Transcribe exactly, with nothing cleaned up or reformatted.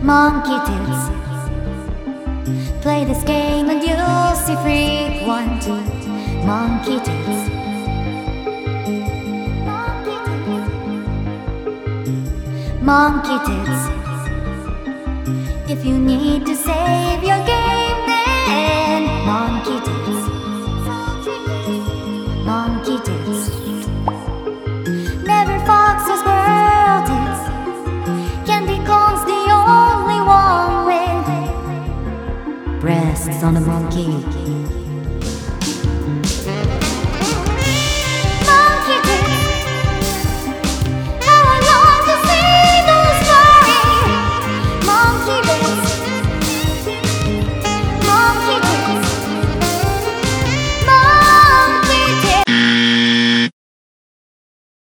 Monkey tits. Play this game and you'll see freak one, two. Monkey tits. Monkey tits. If you need to save your game, then monkey tits. Monkey tits. Never fox's world tits. Candy Kong's the only one with breasts on a monkey.